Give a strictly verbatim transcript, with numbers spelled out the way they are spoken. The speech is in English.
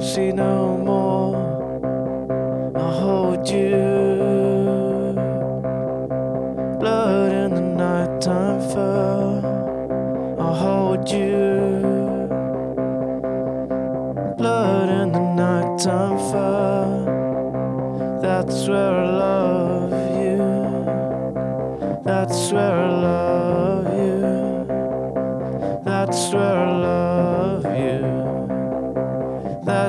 see no more. I'll hold you. Blood in the nighttime fell. I'll hold you. Blood in the nighttime fell. That's where I love you. That's where I love you. That's where I love you.